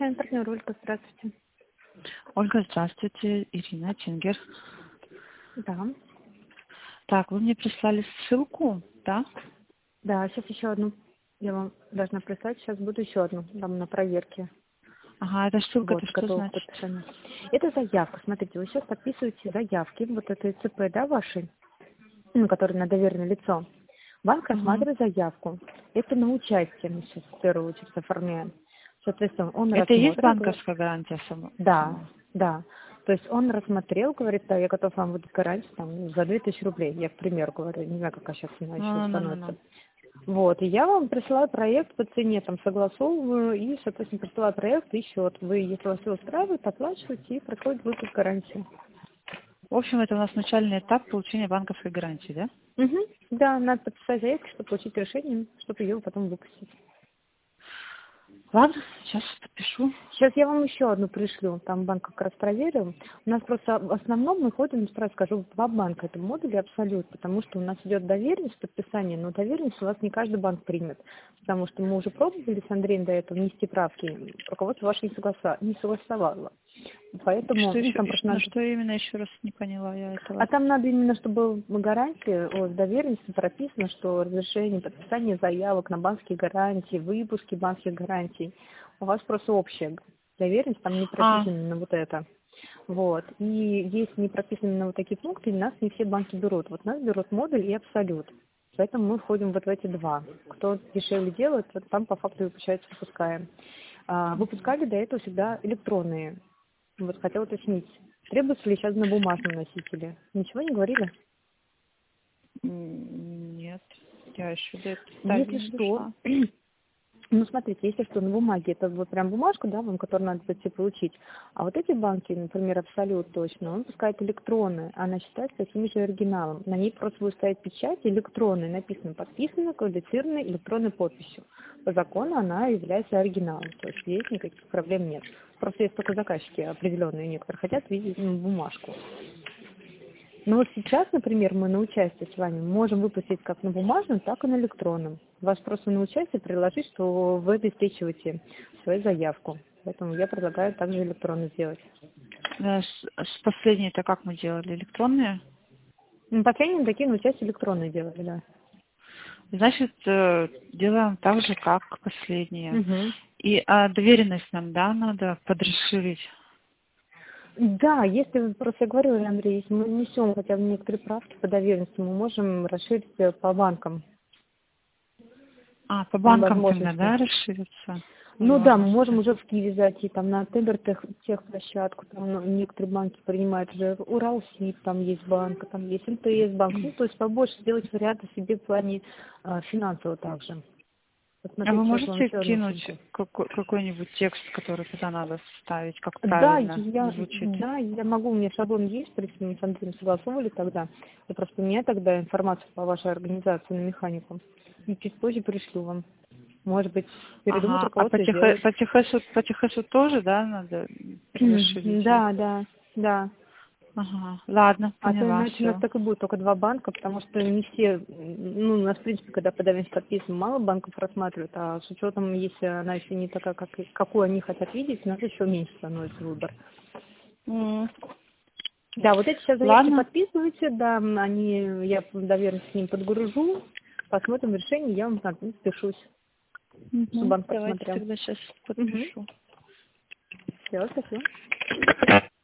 вами партнер Ольга, здравствуйте. Ольга, здравствуйте. Ирина Тингер. Да. Так, вы мне прислали ссылку, да? Да, сейчас еще одну я вам должна прислать. Сейчас буду еще одну там на проверке. Ага, эта ссылка, Вот, это что готова к значит? подписанию. Это заявка. Смотрите, вы сейчас подписываете заявки, вот это ЦП, да, ваши, которые на доверенное лицо. Банк Ага. рассматривает заявку. Это на участие мы сейчас в первую очередь оформляем. Соответственно, он Это и есть рассмотрел, говорит, банковская гарантия да, сама? да. То есть он рассмотрел, говорит, да, я готов вам выдать гарантию там, за 2000 рублей. Я, к примеру, говорю, не знаю, какая сейчас цена еще Ну. становится. Вот, и я вам присылаю проект по цене, там, согласовываю, и, соответственно, присылаю проект и счет. Вы, если вас все устраивает, оплачиваете, и проходит выпуск гарантии. В общем, это у нас начальный этап получения банковской гарантии, да? Угу. Да, надо подписать заявку, чтобы получить решение, чтобы ее потом выпустить. Ладно, сейчас подпишу. Сейчас я вам еще одну пришлю, там банк как раз проверил. У нас просто в основном мы ходим, сразу скажу, в два банка. Это модули Абсолют, потому что у нас идет доверенность, подписание, но доверенность у вас не каждый банк примет. Потому что мы уже пробовали с Андреем до этого внести правки, руководство ваше не согласовало. Поэтому, Что ну, еще? там просто надо... Что именно еще раз не поняла я А этого? там надо именно, чтобы в гарантии, в доверенности прописано, что разрешение подписания заявок на банковские гарантии, выпуски банковских гарантий. У вас просто общая доверенность, там не прописано именно вот это. Вот. И если не прописаны именно вот такие пункты, нас не все банки берут. Вот нас берут модуль и абсолют. Поэтому мы входим вот в эти два. Кто дешевле делает, вот там по факту, получается, выпускаем. Выпускали до этого всегда электронные. Вот хотела уточнить, требуется ли сейчас на бумажном носителе? Ничего не говорили? Нет, я еще до этой стадии Если не что, дошла. ну смотрите, если что, на бумаге это вот прям бумажка, да, вам, которую надо зайти получить. А вот эти банки, например, Абсолют точно, он пускает электронные, она считается таким же оригиналом. На ней просто будет стоять печать электронная, написано подписано квалифицированной электронной подписью. По закону она является оригиналом, то есть здесь никаких проблем нет. Просто есть только заказчики определенные некоторые хотят видеть бумажку. Ну вот сейчас, например, мы на участие с вами можем выпустить как на бумажном, так и на электронном. Вас просто на участие приложить, что вы обеспечиваете свою заявку. Поэтому я предлагаю также электронно сделать. С последней-то как мы делали? Электронные? Ну, последние такие на участие электронные делали, да. Значит, делаем так же, как последние. Угу. И доверенность нам, да, надо подрасширить. Да, если вы просто я говорила, Андрей, если мы внесем хотя бы некоторые правки по доверенности, мы можем расширить по банкам. По Там банкам тогда, возможности. да, расшириться? Ну да, мы Возможности. можем уже в Киеве зайти, там на Тендер техплощадку, там некоторые банки принимают уже, Уралсиб, там есть банк, там есть МТС банк, ну то есть побольше сделать варианты себе в плане финансово также. А вы Посмотрите, сейчас вам можете еще одну кинуть ссылку. какой-нибудь текст, который туда надо вставить, как Да, правильно звучит? я могу, у меня шаблон есть, в принципе, мы с Андреем согласовывали тогда. Я просто у меня тогда информацию по вашей организации на механику. И чуть позже пришлю вам. Может быть, передумать Ага, руководство и сделает. по Техасу тоже, да, надо расширить их? Да, да, да. Ага, ладно, А то поняла, иначе у нас все. так и будет, только два банка, потому что не все, ну, у нас, в принципе, когда подавимся подписываем, мало банков рассматривают, а с учетом, если она еще не такая, какую они хотят видеть, у нас еще меньше становится выбор. Да, вот эти сейчас заявки Ладно. подписывайте, да, я доверенно с ним подгружу, посмотрим решение, я вам спешусь, чтобы банк Давайте посмотрел. тогда сейчас Угу. подпишу. Все, спасибо.